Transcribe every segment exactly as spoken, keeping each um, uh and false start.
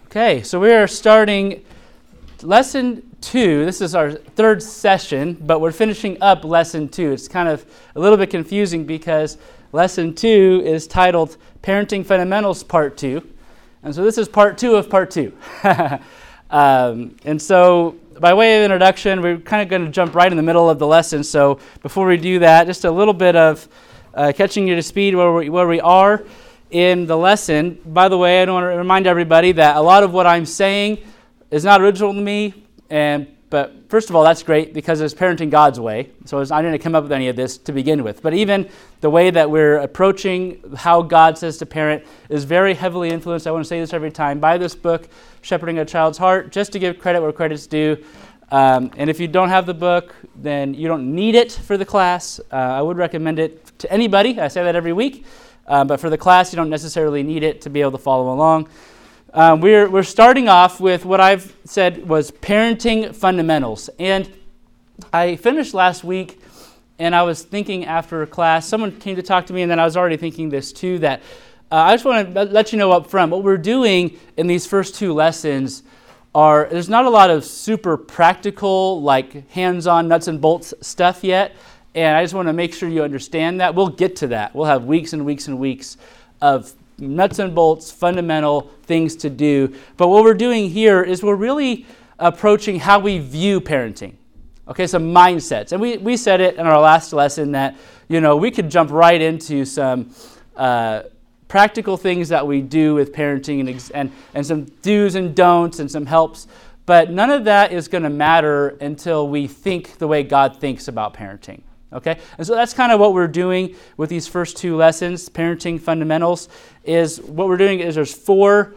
Okay, so we are starting lesson two. This is our third session, but we're finishing up lesson two. It's kind of a little bit confusing because lesson two is titled Parenting Fundamentals Part two. And so this is part two of part two. um, and so by way of introduction, we're kind of going to jump right in the middle of the lesson. So before we do that, just a little bit of uh, catching you to speed where we, where we are in the lesson. By the way, I want to remind everybody that a lot of what I'm saying is not original to me, and but first of all, that's great because it's parenting God's way. So it's, I didn't come up with any of this to begin with. But even the way that we're approaching how God says to parent is very heavily influenced, I want to say this every time, by this book, Shepherding a Child's Heart, just to give credit where credit's due. Um, and if you don't have the book, then you don't need it for the class. Uh, I would recommend it to anybody. I say that every week. Um, but for the class, you don't necessarily need it to be able to follow along. Um, we're we're starting off with what I've said was parenting fundamentals. And I finished last week, and I was thinking after class, someone came to talk to me, and then I was already thinking this too, that uh, I just want to let you know up front, what we're doing in these first two lessons are, there's not a lot of super practical, like hands-on nuts and bolts stuff yet. And I just want to make sure you understand that. We'll get to that. We'll have weeks and weeks and weeks of nuts and bolts, fundamental things to do. But what we're doing here is we're really approaching how we view parenting. Okay, some mindsets. And we, we said it in our last lesson that, you know, we could jump right into some uh, practical things that we do with parenting and, ex- and, and some do's and don'ts and some helps. But none of that is going to matter until we think the way God thinks about parenting. Okay, and so that's kind of what we're doing with these first two lessons, parenting fundamentals, is what we're doing is there's four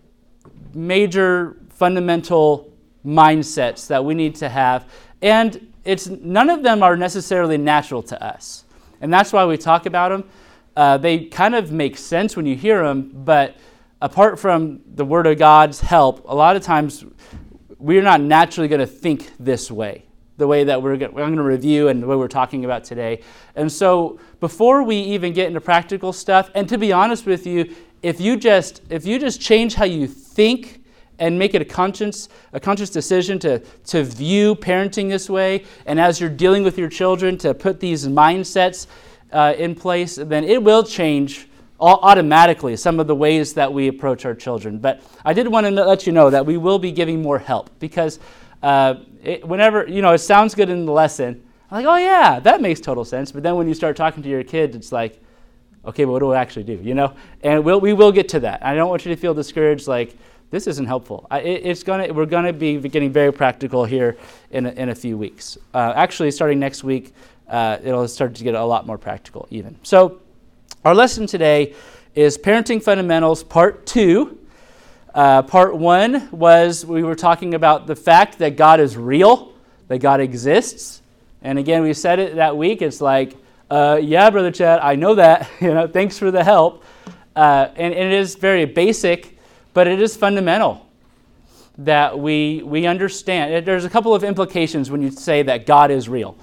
major fundamental mindsets that we need to have, and it's none of them are necessarily natural to us, and that's why we talk about them. Uh, they kind of make sense when you hear them, but apart from the Word of God's help, a lot of times we're not naturally going to think this way. The way that we're going to review and the way we're talking about today. And so before we even get into practical stuff, and to be honest with you, if you just if you just change how you think and make it a conscious a conscious decision to, to view parenting this way, and as you're dealing with your children to put these mindsets uh, in place, then it will change all automatically some of the ways that we approach our children. But I did want to let you know that we will be giving more help because Uh, it, whenever, you know, it sounds good in the lesson. I'm like, oh yeah, that makes total sense. But then when you start talking to your kids, it's like, okay, but what do I actually do, you know? And we'll, we will get to that. I don't want you to feel discouraged like, this isn't helpful. I, it, it's gonna, we're going to be getting very practical here in a, in a few weeks. Uh, actually, starting next week, uh, it'll start to get a lot more practical even. So our lesson today is Parenting Fundamentals Part two. Uh, part one was we were talking about the fact that God is real, that God exists. And again, we said it that week. It's like, uh, yeah, Brother Chad, I know that. You know, thanks for the help. Uh, and, and it is very basic, but it is fundamental that we we understand. There's a couple of implications when you say that God is real.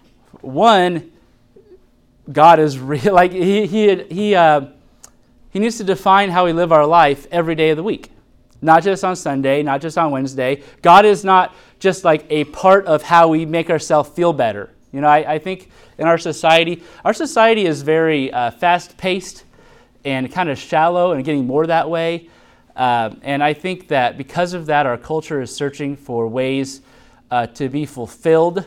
One, God is real. Like he he he uh, he needs to define how we live our life every day of the week. Not just on Sunday, not just on Wednesday. God is not just like a part of how we make ourselves feel better. You know, I, I think in our society, our society is very uh, fast-paced and kind of shallow and getting more that way. Uh, and I think that because of that, our culture is searching for ways uh, to be fulfilled.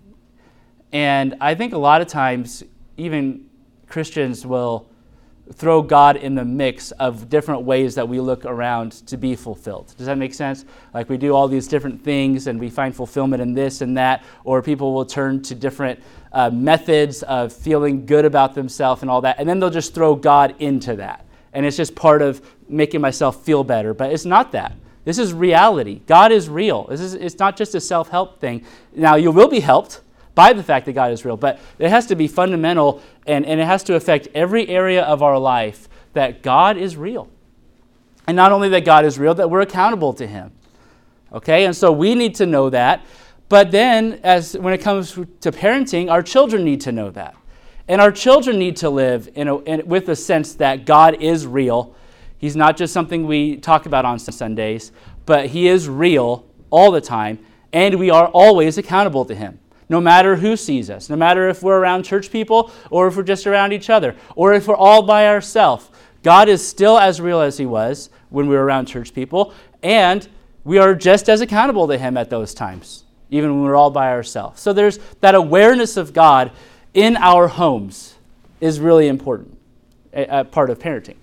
And I think a lot of times, even Christians will throw God in the mix of different ways that we look around to be fulfilled. Does that make sense? Like we do all these different things and we find fulfillment in this and that, or people will turn to different uh, methods of feeling good about themselves and all that, and then they'll just throw God into that. And it's just part of making myself feel better, but it's not that. This is reality. God is real. This is it's not just a self-help thing. Now, you will be helped by the fact that God is real, but it has to be fundamental and, and it has to affect every area of our life that God is real. And not only that God is real, that we're accountable to Him. Okay, and so we need to know that, but then as when it comes to parenting, our children need to know that. And our children need to live in a, in, with a sense that God is real. He's not just something we talk about on Sundays, but he is real all the time, and we are always accountable to him, no matter who sees us, no matter if we're around church people or if we're just around each other, or if we're all by ourselves. God is still as real as he was when we were around church people, and we are just as accountable to him at those times, even when we're all by ourselves. So there's that awareness of God in our homes is really important, a, a part of parenting.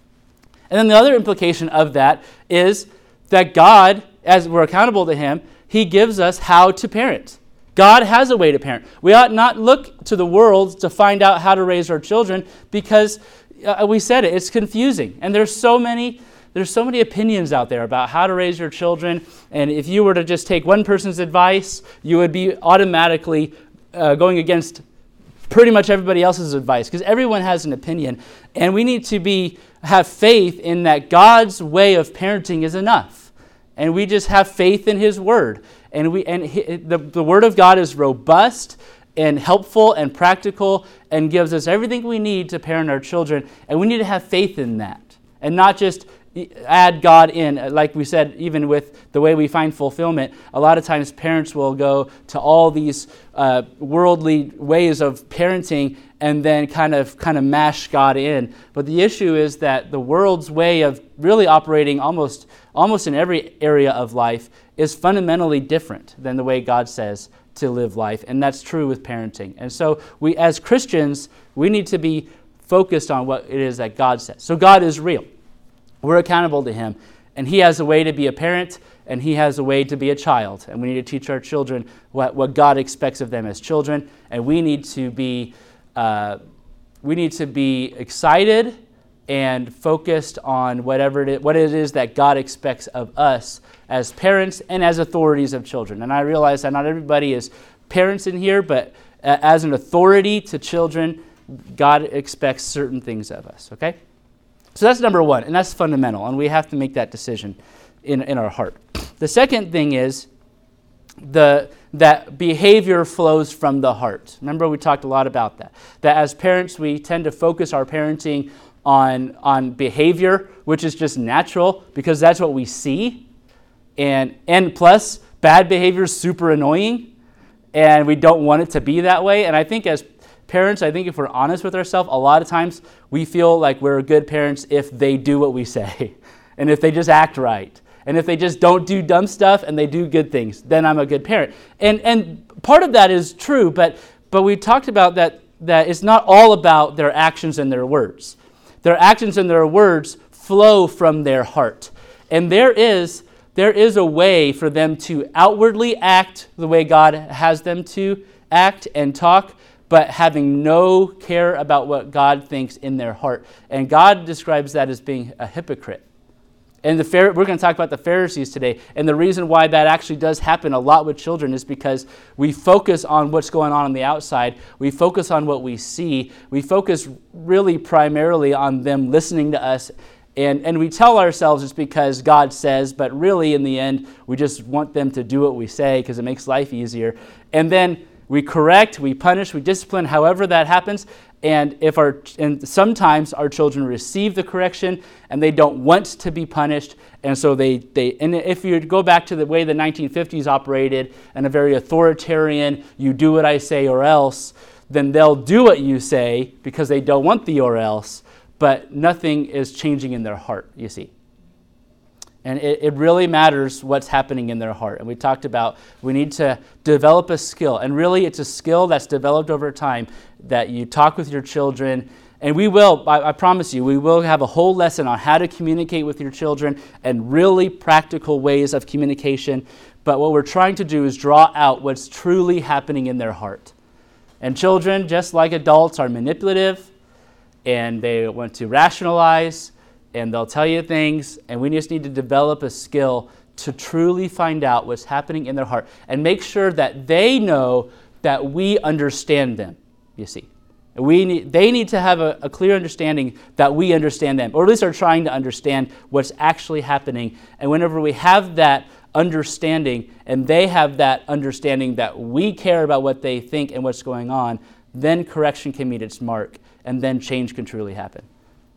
And then the other implication of that is that God, as we're accountable to him, he gives us how to parent. God has a way to parent. We ought not look to the world to find out how to raise our children because uh, we said it, it's confusing. And there's so many there's so many opinions out there about how to raise your children. And if you were to just take one person's advice, you would be automatically uh, going against pretty much everybody else's advice because everyone has an opinion. And we need to be have faith in that God's way of parenting is enough. And we just have faith in his word. And we and he, the, the word of God is robust and helpful and practical and gives us everything we need to parent our children. And we need to have faith in that and not just add God in. Like we said, even with the way we find fulfillment, a lot of times parents will go to all these uh, worldly ways of parenting and then kind of kind of mash God in. But the issue is that the world's way of really operating almost almost in every area of life is fundamentally different than the way God says to live life, and that's true with parenting. And so we, as Christians, we need to be focused on what it is that God says. So God is real. We're accountable to him, and he has a way to be a parent, and he has a way to be a child, and we need to teach our children what, what God expects of them as children, and we need to be uh, we need to be excited and focused on whatever it is, what it is that God expects of us as parents and as authorities of children. And I realize that not everybody is parents in here, but as an authority to children, God expects certain things of us, okay? So that's number one, and that's fundamental, and we have to make that decision in, in our heart. The second thing is the that behavior flows from the heart. Remember, we talked a lot about that. That as parents, we tend to focus our parenting on, on behavior, which is just natural because that's what we see. And, and plus, bad behavior is super annoying, and we don't want it to be that way. And I think as parents, I think if we're honest with ourselves, a lot of times we feel like we're good parents if they do what we say, and if they just act right, and if they just don't do dumb stuff and they do good things, then I'm a good parent. And and part of that is true, but but we talked about that that it's not all about their actions and their words. Their actions and their words flow from their heart, and there is there is a way for them to outwardly act the way God has them to act and talk, but having no care about what God thinks in their heart. And God describes that as being a hypocrite. And the we're going to talk about the Pharisees today. And the reason why that actually does happen a lot with children is because we focus on what's going on on the outside. We focus on what we see. We focus really primarily on them listening to us. And, and we tell ourselves it's because God says, but really in the end, we just want them to do what we say because it makes life easier. And then we correct, we punish, we discipline, however that happens. And if our and sometimes our children receive the correction and they don't want to be punished, and so they they and if you go back to the way the nineteen fifties operated and a very authoritarian, you do what I say or else, then they'll do what you say because they don't want the or else, but nothing is changing in their heart, you see. And it, it really matters what's happening in their heart. And we talked about we need to develop a skill. And really, it's a skill that's developed over time that you talk with your children. And we will, I, I promise you, we will have a whole lesson on how to communicate with your children and really practical ways of communication. But what we're trying to do is draw out what's truly happening in their heart. And children, just like adults, are manipulative, and they want to rationalize, and they'll tell you things, and we just need to develop a skill to truly find out what's happening in their heart and make sure that they know that we understand them, you see. We need, they need to have a, a clear understanding that we understand them, or at least are trying to understand what's actually happening. And whenever we have that understanding and they have that understanding that we care about what they think and what's going on, then correction can meet its mark, and then change can truly happen.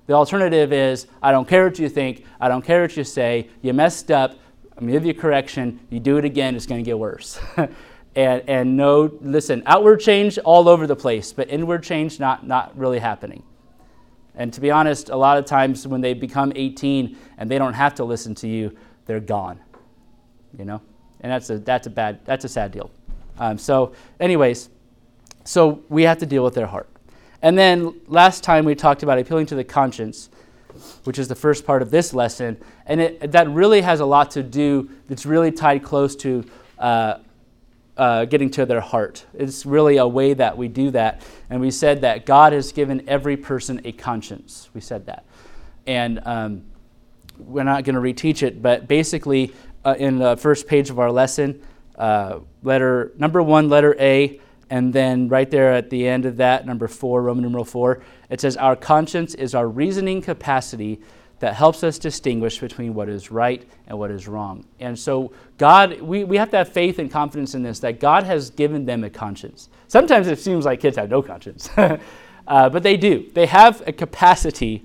The alternative is, I don't care what you think, I don't care what you say, you messed up, I'm going to give you correction, you do it again, it's going to get worse. and and no, listen, outward change all over the place, but inward change not, not really happening. And to be honest, a lot of times when they become eighteen and they don't have to listen to you, they're gone. You know? And that's a that's a bad, that's a sad deal. Um, so anyways, so we have to deal with their heart. And then last time we talked about appealing to the conscience, which is the first part of this lesson. And it, that really has a lot to do, it's really tied close to uh, uh, getting to their heart. It's really a way that we do that. And we said that God has given every person a conscience. We said that. And um, we're not going to reteach it, but basically uh, in the first page of our lesson, uh, letter number one, letter A, and then right there at the end of that, number four, Roman numeral four, it says, our conscience is our reasoning capacity that helps us distinguish between what is right and what is wrong. And so God, we, we have to have faith and confidence in this, that God has given them a conscience. Sometimes it seems like kids have no conscience, uh, but they do. They have a capacity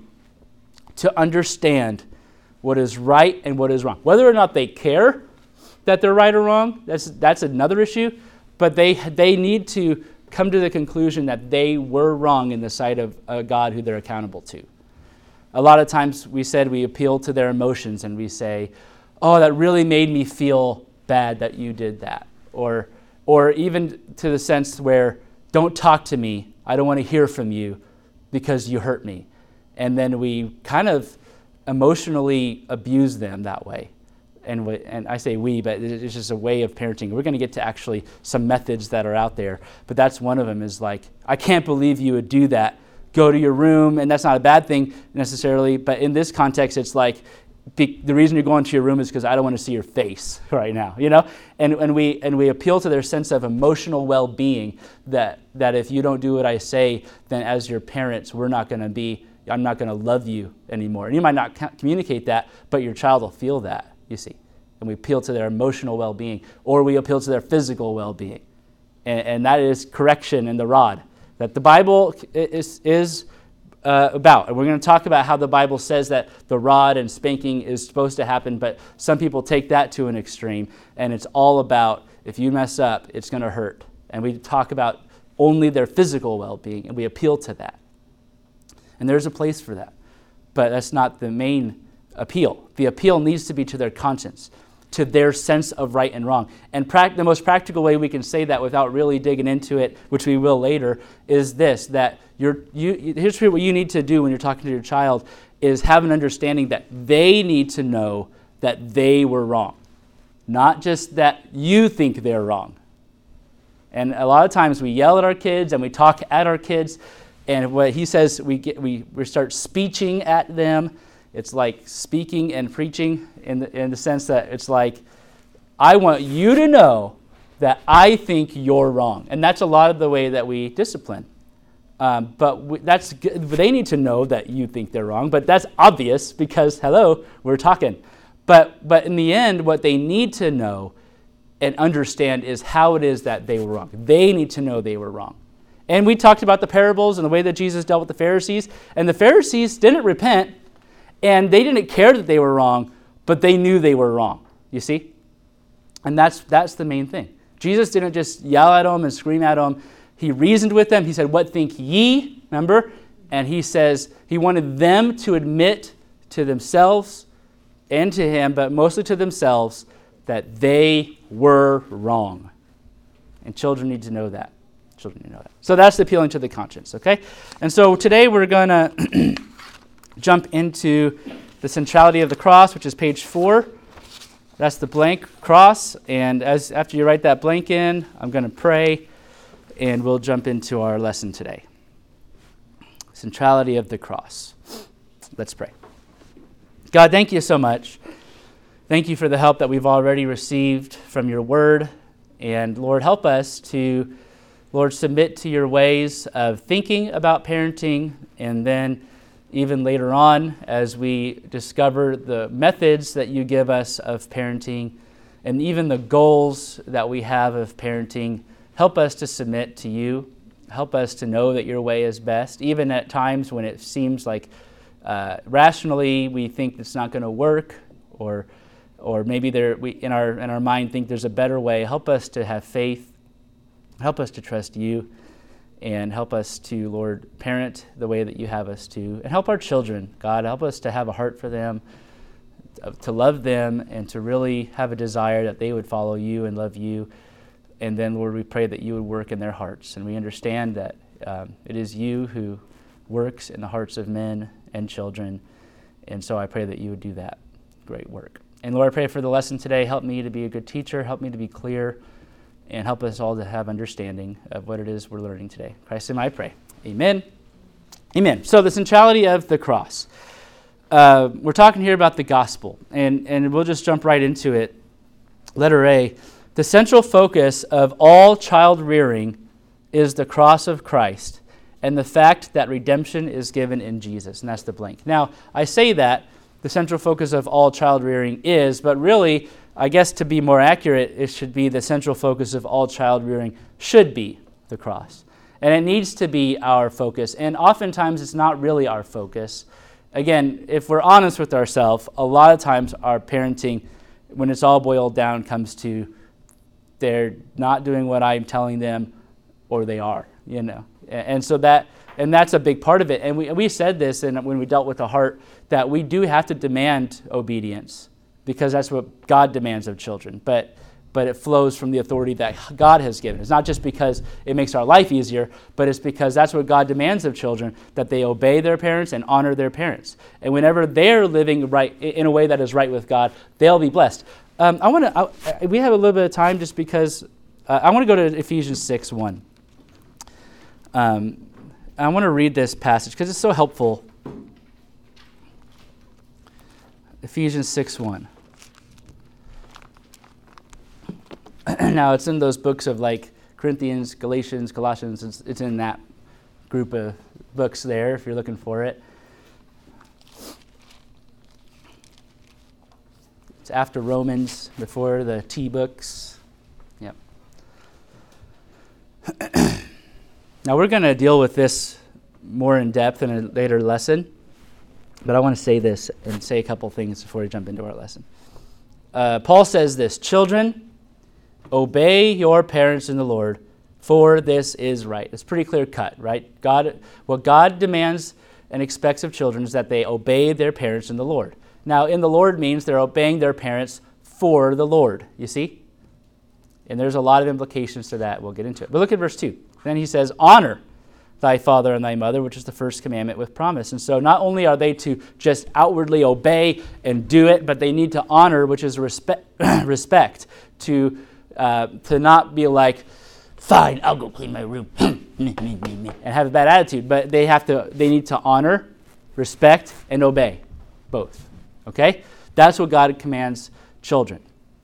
to understand what is right and what is wrong. Whether or not they care that they're right or wrong, that's that's another issue. But they they need to come to the conclusion that they were wrong in the sight of a God who they're accountable to. A lot of times we said we appeal to their emotions and we say, oh, that really made me feel bad that you did that. Or, or even to the sense where, don't talk to me, I don't want to hear from you because you hurt me. And then we kind of emotionally abuse them that way. And, we, and I say we, but it's just a way of parenting. We're going to get to actually some methods that are out there, but that's one of them is like, I can't believe you would do that. Go to your room, and that's not a bad thing necessarily, but in this context, it's like, be, the reason you're going to your room is because I don't want to see your face right now, you know? And, and, we, and we appeal to their sense of emotional well-being, that, that if you don't do what I say, then as your parents, we're not going to be, I'm not going to love you anymore. And you might not communicate that, but your child will feel that. You see, and we appeal to their emotional well-being, or we appeal to their physical well-being, and, and that is correction and the rod that the Bible is is uh, about. And we're going to talk about how the Bible says that the rod and spanking is supposed to happen, but some people take that to an extreme, and it's all about if you mess up, it's going to hurt. And we talk about only their physical well-being, and we appeal to that. And there's a place for that, but that's not the main appeal. The appeal needs to be to their conscience, to their sense of right and wrong. And pra- the most practical way we can say that without really digging into it, which we will later, is this, that you're, you, here's what you need to do when you're talking to your child, is have an understanding that they need to know that they were wrong, not just that you think they're wrong. And a lot of times we yell at our kids and we talk at our kids, and what he says, we get, we, we start speeching at them. It's like speaking and preaching in the, in the sense that it's like, I want you to know that I think you're wrong. And that's a lot of the way that we discipline. Um, but we, that's good. They need to know that you think they're wrong, but that's obvious because, hello, we're talking. But, but in the end, what they need to know and understand is how it is that they were wrong. They need to know they were wrong. And we talked about the parables and the way that Jesus dealt with the Pharisees. And the Pharisees didn't repent. And they didn't care that they were wrong, but they knew they were wrong, you see? And that's that's the main thing. Jesus didn't just yell at them and scream at them. He reasoned with them. He said, what think ye? Remember? And he says he wanted them to admit to themselves and to him, but mostly to themselves, that they were wrong. And children need to know that. Children need to know that. So that's appealing to the conscience, okay? And so today we're going to jump into the centrality of the cross, which is page four. That's the blank cross. And as after you write that blank in, I'm going to pray, and we'll jump into our lesson today. Centrality of the cross. Let's pray. God, thank you so much. Thank you for the help that we've already received from your word. And Lord, help us to, Lord, submit to your ways of thinking about parenting, and then even later on, as we discover the methods that you give us of parenting and even the goals that we have of parenting, help us to submit to you. Help us to know that your way is best, even at times when it seems like uh, rationally we think it's not going to work, or or maybe there we in our in our mind think there's a better way. Help us to have faith. Help us to trust you, and help us to, Lord, parent the way that you have us to, and help our children, God. Help us to have a heart for them, to love them, and to really have a desire that they would follow you and love you. And then, Lord, we pray that you would work in their hearts. And we understand that um, it is you who works in the hearts of men and children. And so I pray that you would do that great work. And Lord, I pray for the lesson today. Help me to be a good teacher. Help me to be clear. And help us all to have understanding of what it is we're learning today. In Christ's name I pray. Amen. Amen. So the centrality of the cross. Uh, we're talking here about the gospel. And, and we'll just jump right into it. Letter A. The central focus of all child rearing is the cross of Christ and the fact that redemption is given in Jesus. And that's the blank. Now, I say that the central focus of all child rearing is, but really, I guess to be more accurate, it should be the central focus of all child rearing should be the cross. And it needs to be our focus. And oftentimes it's not really our focus. Again, if we're honest with ourselves, a lot of times our parenting, when it's all boiled down, comes to they're not doing what I'm telling them, or they are, you know. And so that, and that's a big part of it. And we we said this, and when we dealt with the heart, that we do have to demand obedience, because that's what God demands of children. But but it flows from the authority that God has given. It's not just because it makes our life easier, but it's because that's what God demands of children, that they obey their parents and honor their parents. And whenever they're living right in a way that is right with God, they'll be blessed. Um, I want to. We have a little bit of time, just because uh, I want to go to Ephesians six one. Um, I want to read this passage because it's so helpful. Ephesians six one. Now, it's in those books of like Corinthians, Galatians, Colossians. It's, it's in that group of books there if you're looking for it. It's after Romans, before the T books. Yep. Now, we're going to deal with this more in depth in a later lesson, but I want to say this and say a couple things before we jump into our lesson. Uh, Paul says this: children, obey your parents in the Lord, for this is right. It's pretty clear cut, right? God, what God demands and expects of children is that they obey their parents in the Lord. Now, in the Lord means they're obeying their parents for the Lord, you see? And there's a lot of implications to that. We'll get into it. But look at verse two. Then he says, honor thy father and thy mother, which is the first commandment with promise. And so not only are they to just outwardly obey and do it, but they need to honor, which is respect, respect to uh, to not be like, fine, I'll go clean my room, and have a bad attitude. But they have to. They need to honor, respect, and obey, both. Okay? That's what God commands children.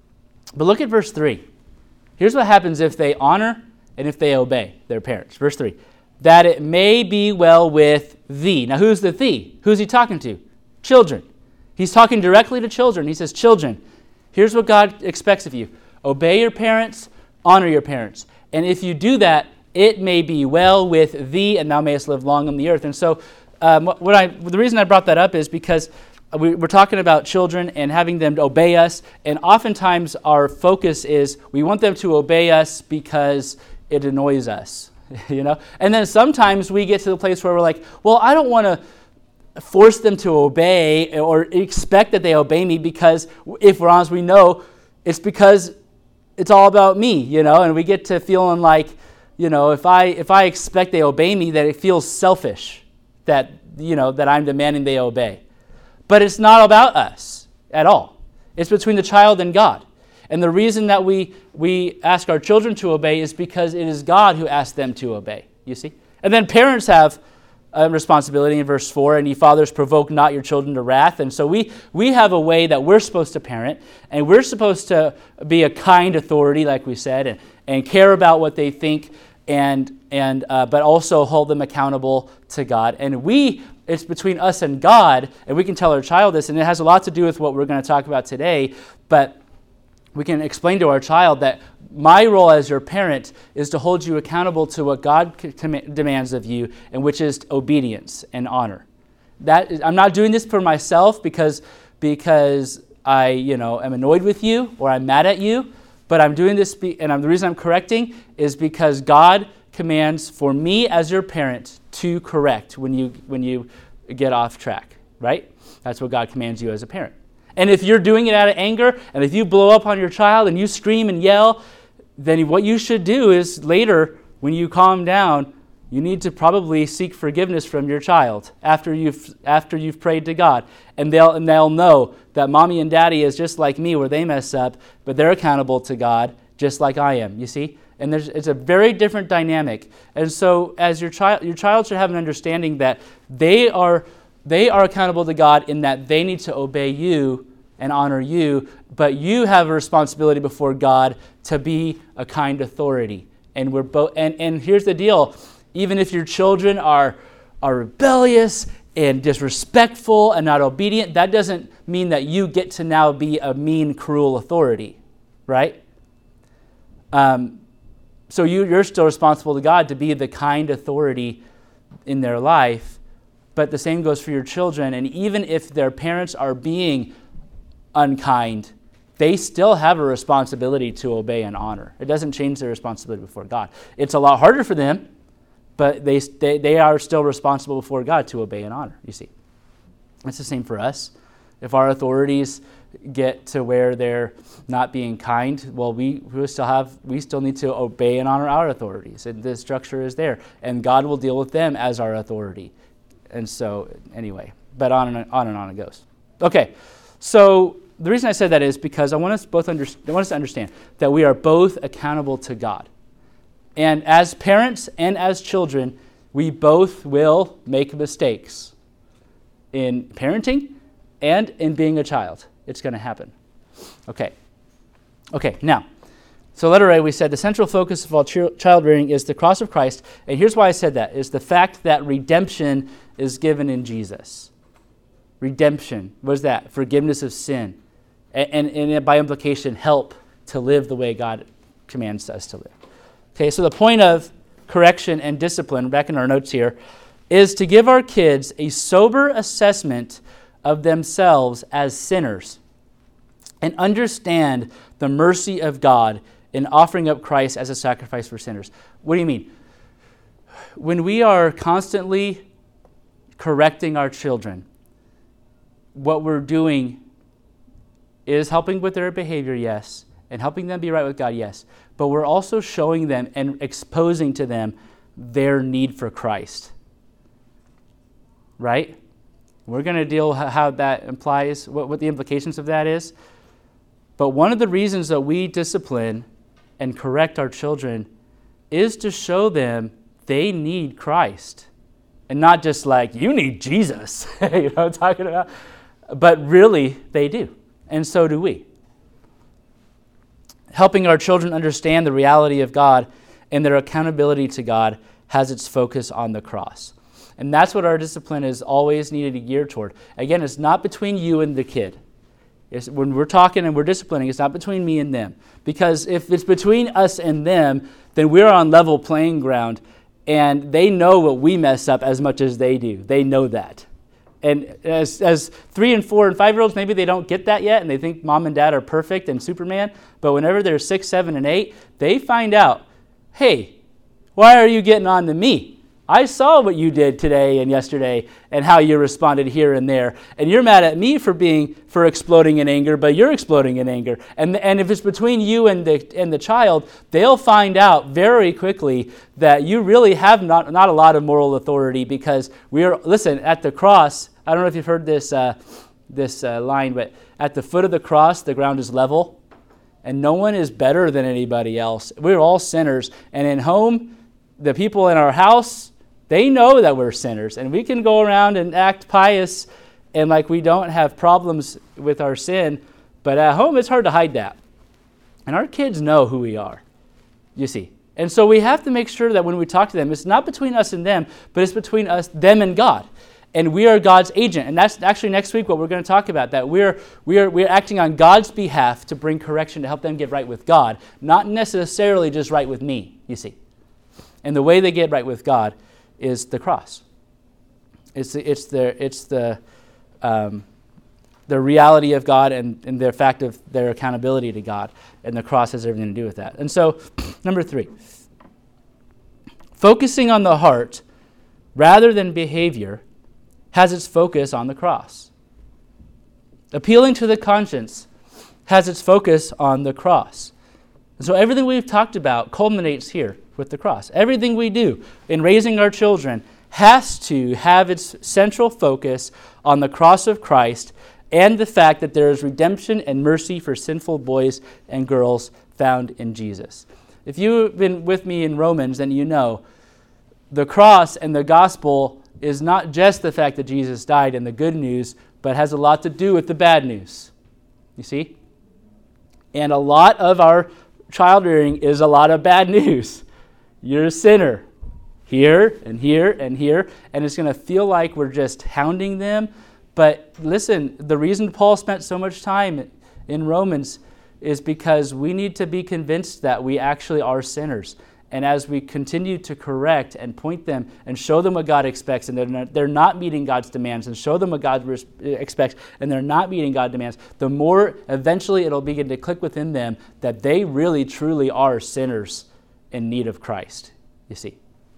But look at verse three. Here's what happens if they honor and if they obey their parents. Verse three. That it may be well with thee. Now, who's the thee? Who's he talking to? Children. He's talking directly to children. He says, children, here's what God expects of you. Obey your parents, honor your parents. And if you do that, it may be well with thee, and thou mayest live long on the earth. And so um, what I, the reason I brought that up is because we, we're talking about children and having them obey us. And oftentimes our focus is we want them to obey us because it annoys us. You know, and then sometimes we get to the place where we're like, well, I don't want to force them to obey or expect that they obey me, because if we're honest, we know it's because it's all about me, you know, and we get to feeling like, you know, if I if I expect they obey me, that it feels selfish that, you know, that I'm demanding they obey. But it's not about us at all. It's between the child and God. And the reason that we we ask our children to obey is because it is God who asked them to obey, you see? And then parents have a responsibility in verse four, and ye fathers provoke not your children to wrath. And so we we have a way that we're supposed to parent, and we're supposed to be a kind authority, like we said, and, and care about what they think, and and uh, but also hold them accountable to God. And we, it's between us and God, and we can tell our child this, and it has a lot to do with what we're going to talk about today, but we can explain to our child that my role as your parent is to hold you accountable to what God com- demands of you, and which is obedience and honor. That is, I'm not doing this for myself because because I, you know, am annoyed with you or I'm mad at you, but I'm doing this, be, and I'm, the reason I'm correcting is because God commands for me as your parent to correct when you when you get off track, right? That's what God commands you as a parent. And if you're doing it out of anger, and if you blow up on your child and you scream and yell, then what you should do is later, when you calm down, you need to probably seek forgiveness from your child after you've after you've prayed to God. And they'll and they'll know that mommy and daddy is just like me where they mess up, but they're accountable to God just like I am, you see? And there's, it's a very different dynamic. And so as your child your child should have an understanding that they are they are accountable to God in that they need to obey you and honor you, but you have a responsibility before God to be a kind authority. And we're both and, and here's the deal. Even if your children are, are rebellious and disrespectful and not obedient, that doesn't mean that you get to now be a mean, cruel authority, right? Um, so you, you're still responsible to God to be the kind authority in their life, but the same goes for your children. And even if their parents are being unkind, they still have a responsibility to obey and honor. It doesn't change their responsibility before God. It's a lot harder for them, but they, they they are still responsible before God to obey and honor, you see. It's the same for us. If our authorities get to where they're not being kind, well, we, we still have we still need to obey and honor our authorities. And the structure is there. And God will deal with them as our authority. And so, anyway, but on and on and on it goes. Okay, so the reason I said that is because I want us both under, I want us to understand that we are both accountable to God. And as parents and as children, we both will make mistakes in parenting and in being a child. It's going to happen. Okay. Okay, now, so letter A, we said the central focus of all ch- child rearing is the cross of Christ. And here's why I said that, is the fact that redemption is given in Jesus. Redemption, what is that? Forgiveness of sin. And, and, and by implication, help to live the way God commands us to live. Okay, so the point of correction and discipline, back in our notes here, is to give our kids a sober assessment of themselves as sinners and understand the mercy of God in offering up Christ as a sacrifice for sinners. What do you mean? When we are constantly correcting our children, what we're doing is helping with their behavior, yes, and helping them be right with God, yes. But we're also showing them and exposing to them their need for Christ. Right? We're going to deal with how that implies, what, what the implications of that is. But one of the reasons that we discipline and correct our children is to show them they need Christ. And not just like, you need Jesus, you know what I'm talking about? But really, they do. And so do we. Helping our children understand the reality of God and their accountability to God has its focus on the cross. And that's what our discipline is always needed to gear toward. Again, it's not between you and the kid. It's, when we're talking and we're disciplining, it's not between me and them. Because if it's between us and them, then we're on level playing ground, and they know what we mess up as much as they do. They know that. And as, as three and four and five-year-olds, maybe they don't get that yet, and they think mom and dad are perfect and Superman. But whenever they're six, seven, and eight, they find out, hey, why are you getting on to me? I saw what you did today and yesterday and how you responded here and there. And you're mad at me for being for exploding in anger, but you're exploding in anger. And, and if it's between you and the and the child, they'll find out very quickly that you really have not, not a lot of moral authority, because we are, listen, at the cross, I don't know if you've heard this, uh, this uh, line, but at the foot of the cross, the ground is level, and no one is better than anybody else. We're all sinners. And in home, the people in our house, they know that we're sinners, and we can go around and act pious and like we don't have problems with our sin, but at home it's hard to hide that. And our kids know who we are, you see. And so we have to make sure that when we talk to them, it's not between us and them, but it's between us, them and God. And we are God's agent. And that's actually next week what we're going to talk about, that we're we are we're acting on God's behalf to bring correction, to help them get right with God, not necessarily just right with me, you see. And the way they get right with God is the cross. It's the, it's the, it's the, um, the reality of God and, and the fact of their accountability to God. And the cross has everything to do with that. And so, number three, focusing on the heart rather than behavior has its focus on the cross. Appealing to the conscience has its focus on the cross. And so everything we've talked about culminates here with the cross. Everything we do in raising our children has to have its central focus on the cross of Christ and the fact that there is redemption and mercy for sinful boys and girls found in Jesus. If you've been with me in Romans, then you know the cross and the gospel is not just the fact that Jesus died and the good news, but has a lot to do with the bad news. You see? And a lot of our child rearing is a lot of bad news. You're a sinner. Here and here and here. And it's going to feel like we're just hounding them. But listen, the reason Paul spent so much time in Romans is because we need to be convinced that we actually are sinners. And as we continue to correct and point them and show them what God expects, and they're not, they're not meeting God's demands, and show them what God res- expects, and they're not meeting God's demands, the more eventually it'll begin to click within them that they really, truly are sinners in need of Christ, you see.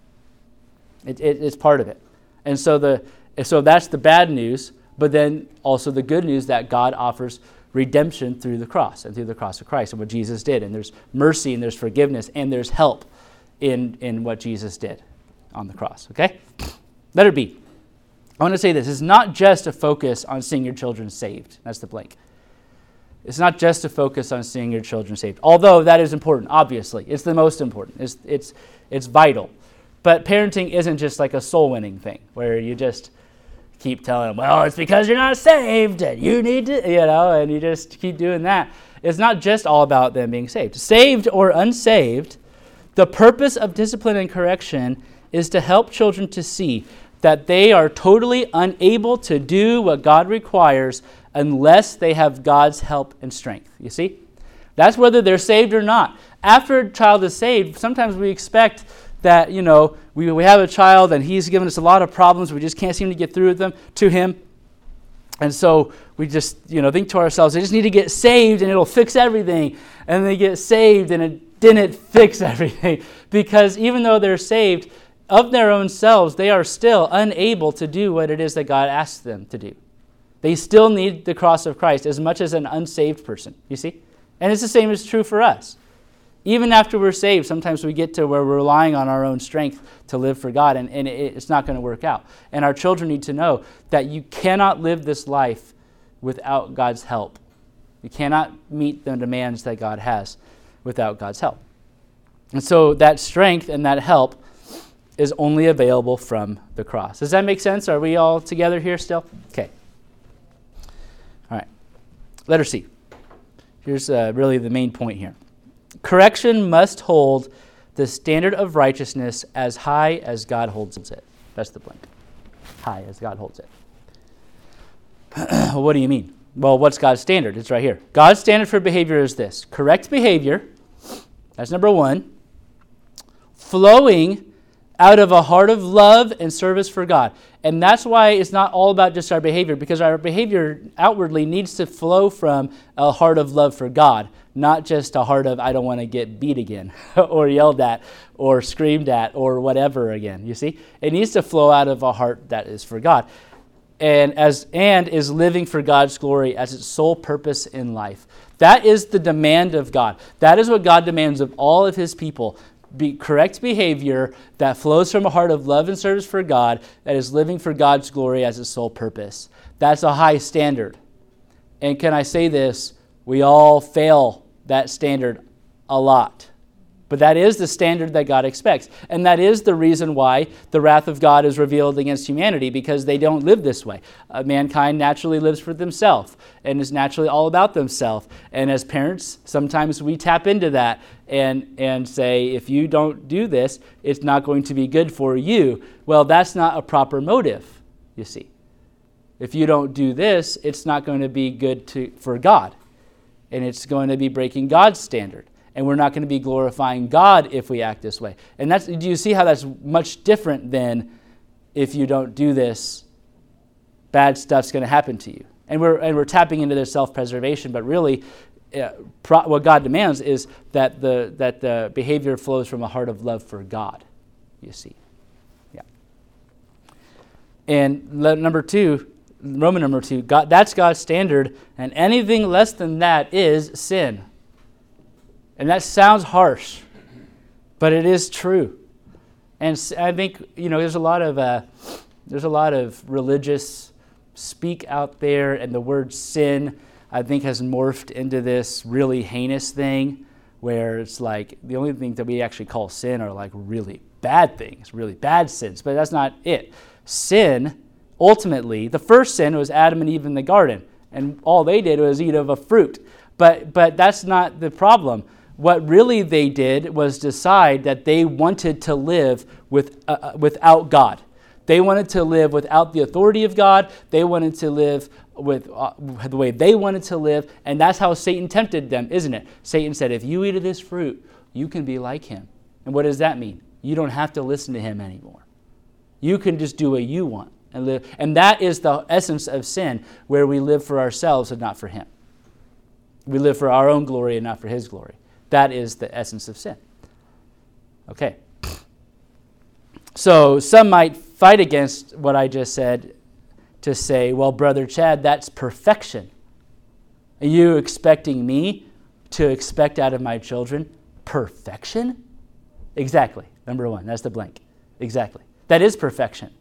It, it, it's part of it. And so the so that's the bad news, but then also the good news that God offers redemption through the cross and through the cross of Christ and what Jesus did. And there's mercy and there's forgiveness and there's help in, in what Jesus did on the cross, okay? Letter B. I want to say this. It's not just a focus on seeing your children saved. That's the blank. It's not just a focus on seeing your children saved, although that is important, obviously. It's the most important. It's, it's, it's vital. But parenting isn't just like a soul-winning thing where you just keep telling them, well, it's because you're not saved and you need to, you know, and you just keep doing that. It's not just all about them being saved. Saved or unsaved, the purpose of discipline and correction is to help children to see that they are totally unable to do what God requires unless they have God's help and strength. You see? That's whether they're saved or not. After a child is saved, sometimes we expect that, you know, we, we have a child and he's given us a lot of problems. We just can't seem to get through them to him. And so we just, you know, think to ourselves, they just need to get saved and it'll fix everything. And they get saved and it didn't fix everything. Because even though they're saved of their own selves, they are still unable to do what it is that God asks them to do. They still need the cross of Christ as much as an unsaved person, you see? And it's the same as true for us. Even after we're saved, sometimes we get to where we're relying on our own strength to live for God, and, and it, it's not going to work out. And our children need to know that you cannot live this life without God's help. You cannot meet the demands that God has without God's help. And so that strength and that help is only available from the cross. Does that make sense? Are we all together here still? Okay. All right. Letter C. Here's uh, really the main point here. Correction must hold the standard of righteousness as high as God holds it. That's the blank. High as God holds it. What do you mean? Well, what's God's standard? It's right here. God's standard for behavior is this. Correct behavior, that's number one, flowing out of a heart of love and service for God. And that's why it's not all about just our behavior, because our behavior outwardly needs to flow from a heart of love for God, not just a heart of, I don't want to get beat again, or yelled at, or screamed at, or whatever again, you see? It needs to flow out of a heart that is for God, and as and is living for God's glory as its sole purpose in life. That is the demand of God. That is what God demands of all of his people. Be correct behavior that flows from a heart of love and service for God, that is living for God's glory as its sole purpose. That's a high standard. And can I say this? We all fail that standard a lot. But that is the standard that God expects. And that is the reason why the wrath of God is revealed against humanity, because they don't live this way. Uh, mankind naturally lives for themselves and is naturally all about themselves. And as parents, sometimes we tap into that and, and say, if you don't do this, it's not going to be good for you. Well, that's not a proper motive, you see. If you don't do this, it's not going to be good to, for God. And it's going to be breaking God's standard. And we're not going to be glorifying God if we act this way. And that's, do you see how that's much different than if you don't do this, bad stuff's going to happen to you. And we're and we're tapping into their self-preservation, but really, uh, pro- what God demands is that the that the behavior flows from a heart of love for God. You see, yeah. And le- number two, Roman number two, God, that's God's standard, and anything less than that is sin. And that sounds harsh, but it is true. And I think you know there's a lot of uh, there's a lot of religious speak out there, and the word sin, I think, has morphed into this really heinous thing where it's like the only thing that we actually call sin are like really bad things, really bad sins, but that's not it. Sin, ultimately, the first sin was Adam and Eve in the garden, and all they did was eat of a fruit. But but that's not the problem. What really they did was decide that they wanted to live with uh, without God. They wanted to live without the authority of God. They wanted to live with uh, the way they wanted to live. And that's how Satan tempted them, isn't it? Satan said, if you eat of this fruit, you can be like him. And what does that mean? You don't have to listen to him anymore. You can just do what you want and live. And that is the essence of sin, where we live for ourselves and not for him. We live for our own glory and not for his glory. That is the essence of sin. Okay. So some might fight against what I just said to say, well, Brother Chad, that's perfection. Are you expecting me to expect out of my children perfection? Exactly. Number one, that's the blank. Exactly. That is perfection.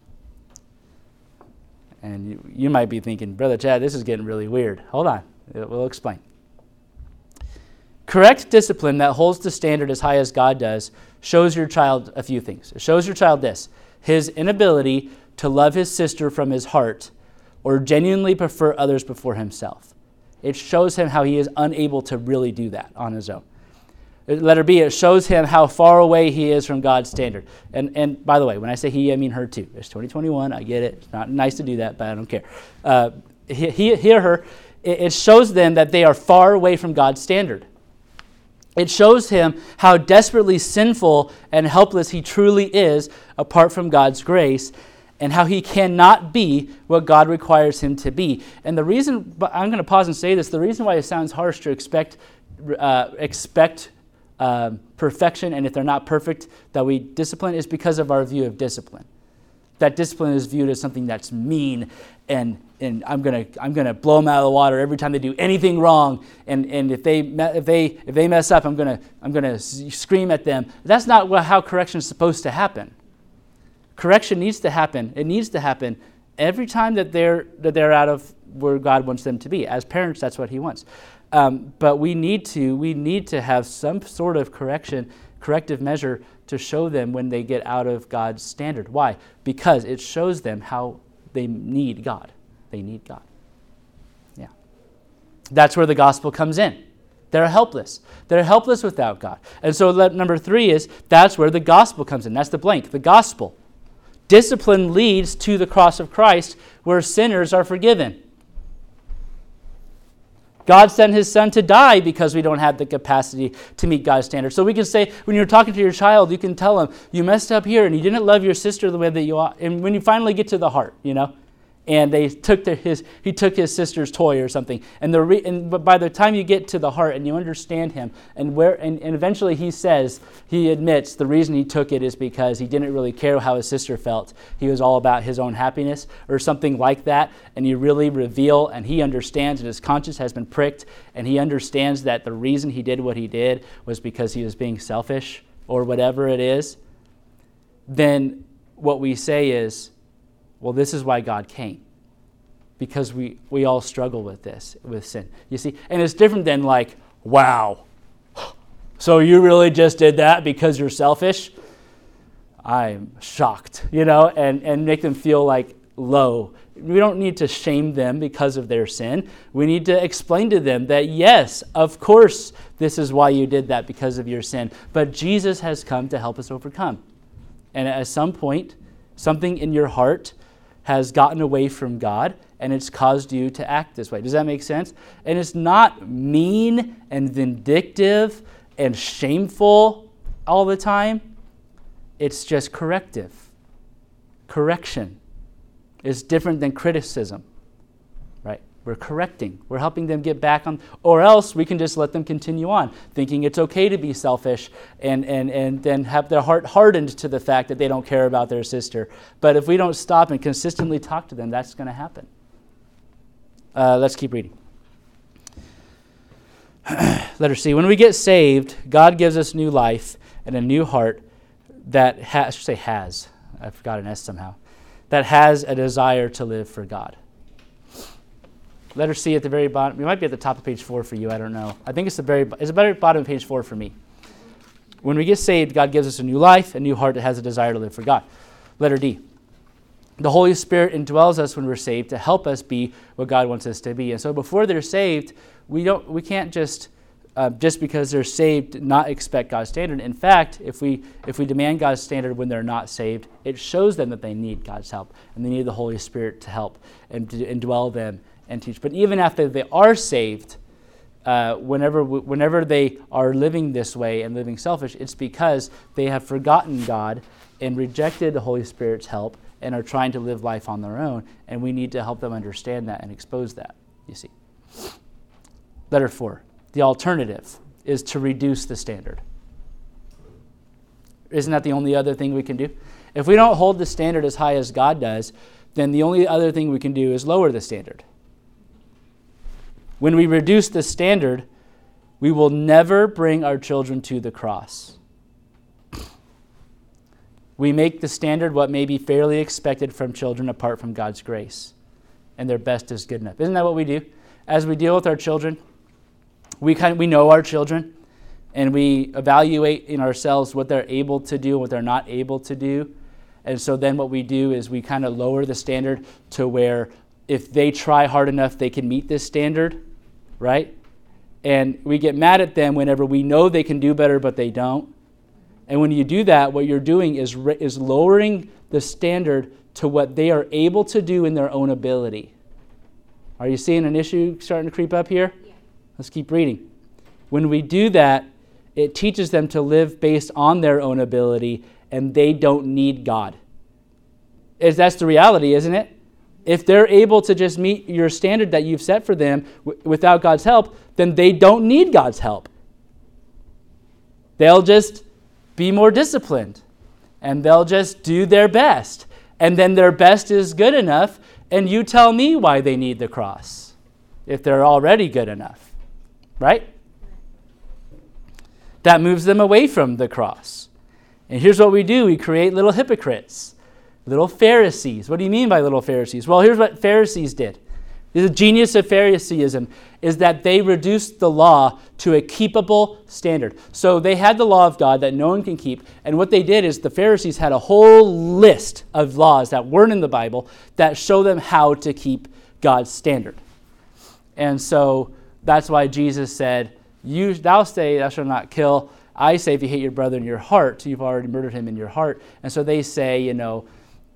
And you, you might be thinking, Brother Chad, this is getting really weird. Hold on. We'll explain. Correct discipline that holds the standard as high as God does shows your child a few things. It shows your child this: his inability to love his sister from his heart or genuinely prefer others before himself. It shows him how he is unable to really do that on his own. Letter B, it shows him how far away he is from God's standard. And and by the way, when I say he, I mean her too. It's twenty twenty-one. I get it. It's not nice to do that, but I don't care. Uh, he, he, he or her, it, it shows them that they are far away from God's standard. It shows him how desperately sinful and helpless he truly is apart from God's grace, and how he cannot be what God requires him to be. And the reason, I'm going to pause and say this, the reason why it sounds harsh to expect uh, expect um, perfection, and if they're not perfect, that we discipline, is because of our view of discipline. That discipline is viewed as something that's mean, and and I'm gonna I'm gonna blow them out of the water every time they do anything wrong, and and if they if they if they mess up, I'm gonna I'm gonna scream at them. That's not how correction is supposed to happen. Correction needs to happen. It needs to happen every time that they're that they're out of where God wants them to be. As parents, that's what He wants. Um, but we need to we need to have some sort of correction, corrective measure to show them when they get out of God's standard. Why? Because it shows them how they need God. They need God. Yeah. That's where the gospel comes in. They're helpless. They're helpless without God. And so number three is, that's where the gospel comes in. That's the blank, the gospel. Discipline leads to the cross of Christ, where sinners are forgiven. God sent His Son to die because we don't have the capacity to meet God's standards. So we can say, when you're talking to your child, you can tell them, you messed up here and you didn't love your sister the way that you ought. And when you finally get to the heart, you know, and they took the, his, he took his sister's toy or something. And, the re, and but by the time you get to the heart and you understand him, and where and, and eventually he says, he admits the reason he took it is because he didn't really care how his sister felt. He was all about his own happiness or something like that. And you really reveal, and he understands, and his conscience has been pricked, and he understands that the reason he did what he did was because he was being selfish or whatever it is. Then what we say is, well, this is why God came, because we, we all struggle with this, with sin. You see, and it's different than like, wow, so you really just did that because you're selfish? I'm shocked, you know, and, and make them feel like low. We don't need to shame them because of their sin. We need to explain to them that, yes, of course, this is why you did that, because of your sin. But Jesus has come to help us overcome. And at some point, something in your heart has gotten away from God, and it's caused you to act this way. Does that make sense? And it's not mean and vindictive and shameful all the time. It's just corrective. correction is different than criticism, right? We're correcting. We're helping them get back on, or else we can just let them continue on, thinking it's okay to be selfish and, and, and then have their heart hardened to the fact that they don't care about their sister. But if we don't stop and consistently talk to them, that's going to happen. Uh, let's keep reading. Letter C. When we get saved, God gives us new life and a new heart that has, I should say has, I forgot an S somehow, that has a desire to live for God. Letter C at the very bottom. It might be at the top of page four for you. I don't know. I think it's the very it's the very bottom of page four for me. When we get saved, God gives us a new life, a new heart that has a desire to live for God. Letter D. The Holy Spirit indwells us when we're saved to help us be what God wants us to be. And so before they're saved, we don't we can't just uh, just because they're saved not expect God's standard. In fact, if we if we demand God's standard when they're not saved, it shows them that they need God's help and they need the Holy Spirit to help and to indwell them and teach. But even after they are saved, uh, whenever whenever they are living this way and living selfish, it's because they have forgotten God and rejected the Holy Spirit's help and are trying to live life on their own, and we need to help them understand that and expose that, you see. Letter four, the alternative is to reduce the standard. Isn't that the only other thing we can do? If we don't hold the standard as high as God does, then the only other thing we can do is lower the standard. When we reduce the standard, we will never bring our children to the cross. We make the standard what may be fairly expected from children apart from God's grace, and their best is good enough. Isn't that what we do? As we deal with our children, we kind of, we know our children, and we evaluate in ourselves what they're able to do and what they're not able to do. And so then what we do is we kind of lower the standard to where if they try hard enough, they can meet this standard, right? And we get mad at them whenever we know they can do better, but they don't. And when you do that, what you're doing is is lowering the standard to what they are able to do in their own ability. Are you seeing an issue starting to creep up here? Yeah. Let's keep reading. When we do that, it teaches them to live based on their own ability, and they don't need God. Is that's the reality, isn't it? If they're able to just meet your standard that you've set for them w- without God's help, then they don't need God's help. They'll just be more disciplined, and they'll just do their best. And then their best is good enough, and you tell me why they need the cross, if they're already good enough, right? That moves them away from the cross. And here's what we do. We create little hypocrites, little Pharisees. What do you mean by little Pharisees? Well, here's what Pharisees did. The genius of Phariseeism is that they reduced the law to a keepable standard. So they had the law of God that no one can keep, and what they did is the Pharisees had a whole list of laws that weren't in the Bible that show them how to keep God's standard. And so that's why Jesus said, "You, thou say, thou shalt not kill. I say, if you hate your brother in your heart, you've already murdered him in your heart." And so they say, you know,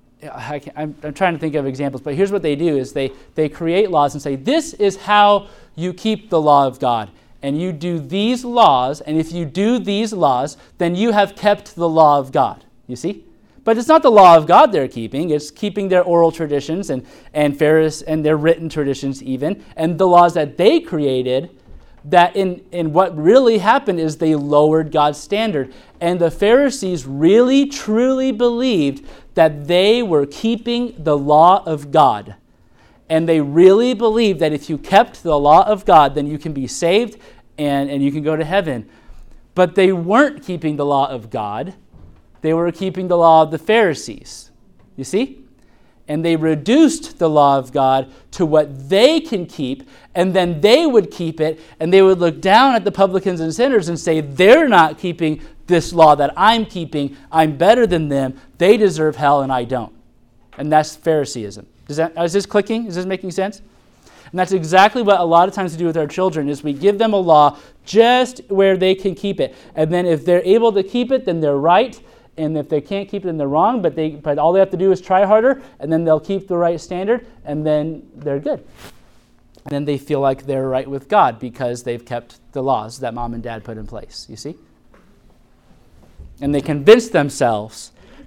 I can, I'm, I'm trying to think of examples, but here's what they do is they, they create laws and say, this is how you keep the law of God. And you do these laws, and if you do these laws, then you have kept the law of God. You see? But it's not the law of God they're keeping. It's keeping their oral traditions and, and Pharisees and their written traditions even, and the laws that they created. That in, in what really happened is they lowered God's standard. And the Pharisees really, truly believed that they were keeping the law of God. And they really believed that if you kept the law of God, then you can be saved and, and you can go to heaven. But they weren't keeping the law of God. They were keeping the law of the Pharisees. You see? And they reduced the law of God to what they can keep, and then they would keep it, and they would look down at the publicans and sinners and say, they're not keeping this law that I'm keeping. I'm better than them. They deserve hell, and I don't. And that's Phariseeism. Does that, is this clicking? Is this making sense? And that's exactly what a lot of times we do with our children, is we give them a law just where they can keep it. And then if they're able to keep it, then they're right. And if they can't keep it, then they're wrong, but they but all they have to do is try harder, and then they'll keep the right standard, and then they're good. And then they feel like they're right with God because they've kept the laws that mom and dad put in place, you see? And they convince themselves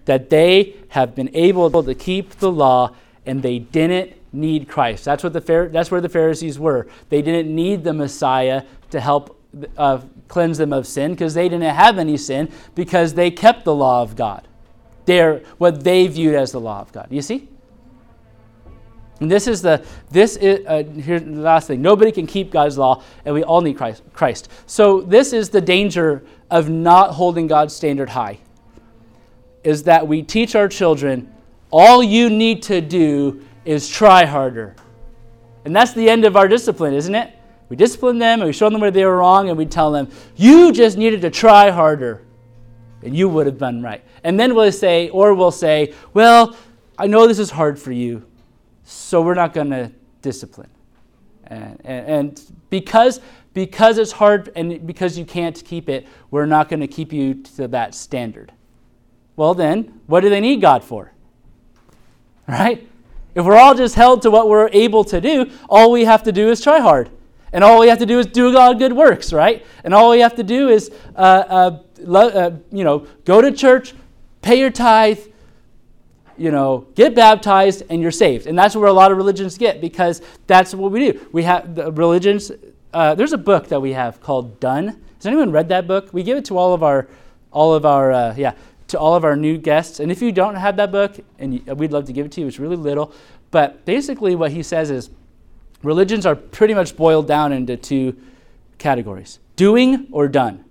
that they have been able to keep the law and they didn't need Christ. That's what the that's where the Pharisees were. They didn't need the Messiah to help uh, cleanse them of sin because they didn't have any sin because they kept the law of God. They're what they viewed as the law of God. You see? And this is the this is uh, here's the last thing. Nobody can keep God's law, and we all need Christ. Christ. So this is the danger of not holding God's standard high. Is that we teach our children, all you need to do is try harder, and that's the end of our discipline, isn't it? We discipline them, and we show them where they were wrong, and we tell them, you just needed to try harder, and you would have done right. And then we'll say, or we'll say, well, I know this is hard for you, so we're not going to discipline. And, and, and because, because it's hard and because you can't keep it, we're not going to keep you to that standard. Well then, what do they need God for? Right? If we're all just held to what we're able to do, all we have to do is try hard. And all we have to do is do a lot of good works, right? And all we have to do is, uh, uh, lo- uh, you know, go to church, pay your tithe, you know, get baptized, and you're saved. And that's where a lot of religions get, because that's what we do. We have the religions. Uh, there's a book that we have called Done. Has anyone read that book? We give it to all of our, all of our, uh, yeah, to all of our new guests. And if you don't have that book, and you, we'd love to give it to you, it's really little. But basically, what he says is, religions are pretty much boiled down into two categories: doing or done.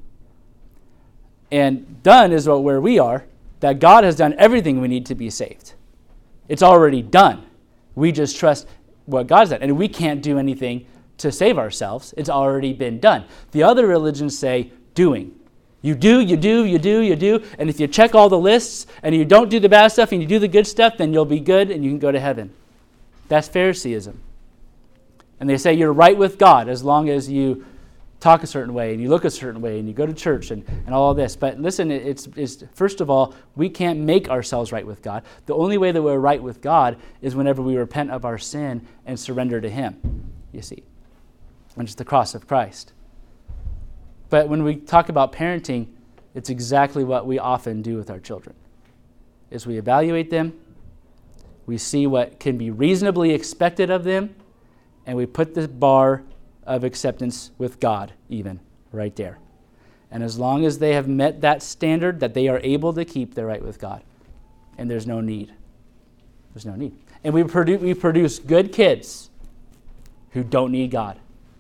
And done is what, where we are, that God has done everything we need to be saved. It's already done. We just trust what God's done. And we can't do anything to save ourselves. It's already been done. The other religions say doing. You do, you do, you do, you do. And if you check all the lists and you don't do the bad stuff and you do the good stuff, then you'll be good and you can go to heaven. That's Phariseeism. And they say you're right with God as long as you talk a certain way and you look a certain way and you go to church and, and all of this. But listen, it's, it's first of all, we can't make ourselves right with God. The only way that we're right with God is whenever we repent of our sin and surrender to Him, you see. And it's the cross of Christ. But when we talk about parenting, it's exactly what we often do with our children. Is we evaluate them, we see what can be reasonably expected of them, and we put the bar of acceptance with God even right there. And as long as they have met that standard that they are able to keep, they're right with God. And there's no need. There's no need. And we produce, we produce good kids who don't need God.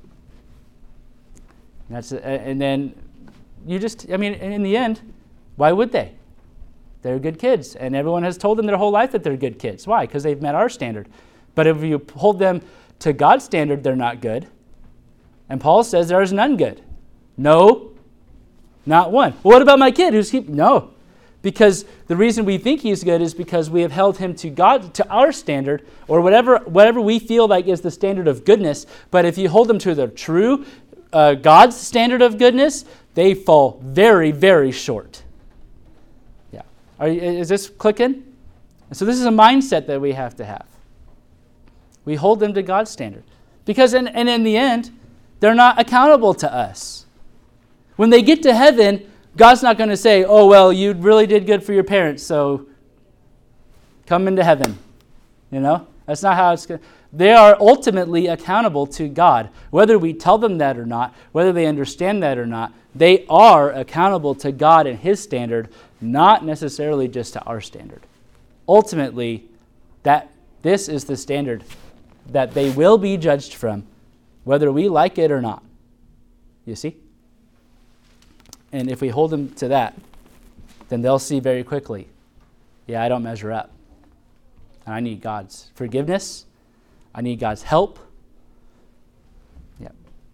And, that's, and then you just, I mean, in the end, why would they? They're good kids. And everyone has told them their whole life that they're good kids. Why? Because they've met our standard. But if you hold them to God's standard, they're not good. And Paul says there is none good. No, not one. Well, what about my kid who's keep? No. Because the reason we think he's good is because we have held him to God, to our standard, or whatever whatever we feel like is the standard of goodness. But if you hold them to the true uh, God's standard of goodness, they fall very, very short. Yeah. Are you, is this clicking? And so this is a mindset that we have to have. We hold them to God's standard. Because in, and in the end, they're not accountable to us. When they get to heaven, God's not going to say, oh, well, you really did good for your parents, so come into heaven. You know? That's not how it's going to... They are ultimately accountable to God. Whether we tell them that or not, whether they understand that or not, they are accountable to God and His standard, not necessarily just to our standard. Ultimately, that this is the standard that they will be judged from, whether we like it or not. You see? And if we hold them to that, then they'll see very quickly, yeah, I don't measure up. And I need God's forgiveness. I need God's help. Yeah.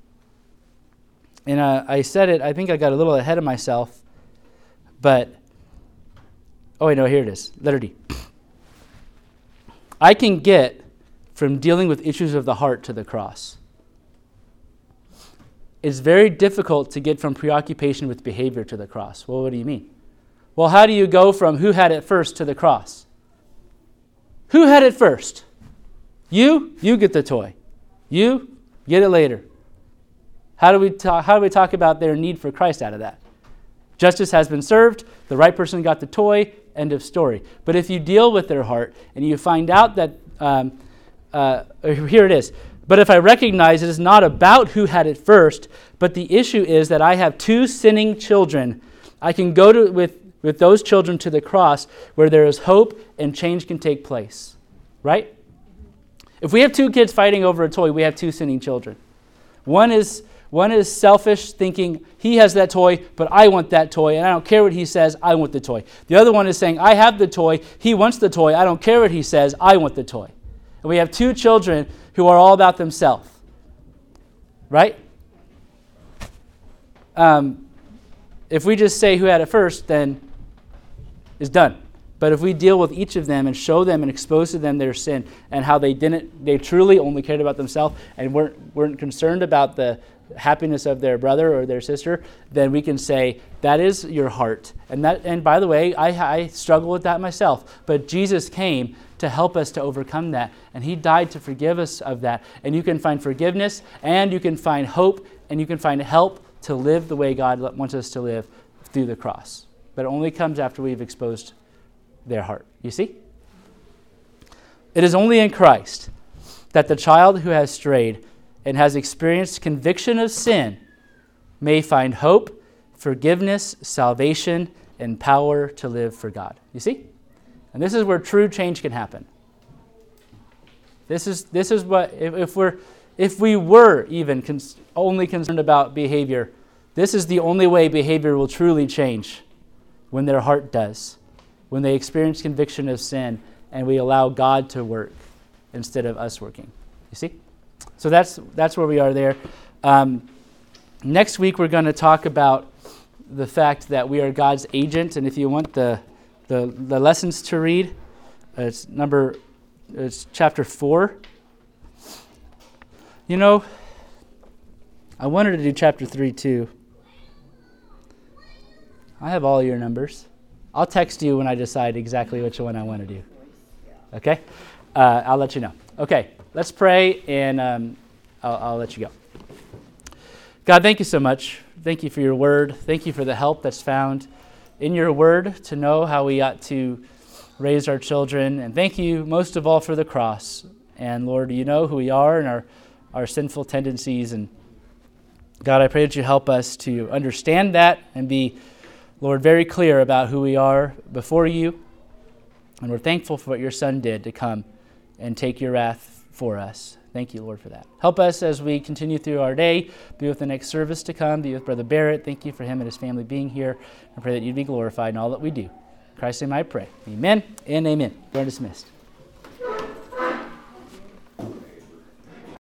And uh, I said it, I think I got a little ahead of myself, but, oh, wait, no, here it is. Letter D. I can get from dealing with issues of the heart to the cross. It's very difficult to get from preoccupation with behavior to the cross. Well, what do you mean? Well, how do you go from who had it first to the cross? Who had it first? You? You get the toy. You? Get it later. How do we talk, how do we talk about their need for Christ out of that? Justice has been served. The right person got the toy. End of story. But if you deal with their heart and you find out that, um, uh, here it is, but if I recognize it is not about who had it first, but the issue is that I have two sinning children, I can go to with, with those children to the cross where there is hope and change can take place. Right? If we have two kids fighting over a toy, we have two sinning children. One is one is selfish, thinking he has that toy, but I want that toy, and I don't care what he says, I want the toy. The other one is saying, I have the toy, he wants the toy, I don't care what he says, I want the toy. And we have two children who are all about themselves. Right? Um, if we just say who had it first, then it's done. But if we deal with each of them and show them and expose to them their sin and how they didn't, they truly only cared about themselves and weren't, weren't concerned about the happiness of their brother or their sister, then we can say, that is your heart. And that, and by the way, I, I struggle with that myself. But Jesus came to help us to overcome that. And he died to forgive us of that. And you can find forgiveness, and you can find hope, and you can find help to live the way God wants us to live through the cross. But it only comes after we've exposed their heart. You see? It is only in Christ that the child who has strayed and has experienced conviction of sin may find hope, forgiveness, salvation, and power to live for God. You see? And this is where true change can happen. This is this is what if, if we're if we were even cons- only concerned about behavior, this is the only way behavior will truly change, when their heart does. When they experience conviction of sin and we allow God to work instead of us working. You see? So that's that's where we are there. Um, next week we're going to talk about the fact that we are God's agent, and if you want the the, the lessons to read, uh, it's number it's chapter four. You know, I wanted to do chapter three too. I have all your numbers. I'll text you when I decide exactly which one I want to do. Okay? Uh, I'll let you know. Okay, let's pray, and um, I'll, I'll let you go. God, thank you so much. Thank you for your word. Thank you for the help that's found in your word to know how we ought to raise our children. And thank you most of all for the cross. And Lord, you know who we are and our, our sinful tendencies. And God, I pray that you help us to understand that and be, Lord, very clear about who we are before you. And we're thankful for what your Son did to come and take your wrath for us. Thank you, Lord, for that. Help us as we continue through our day. Be with the next service to come. Be with Brother Barrett. Thank you for him and his family being here. I pray that you'd be glorified in all that we do. In Christ's name I pray. Amen and amen. You're dismissed.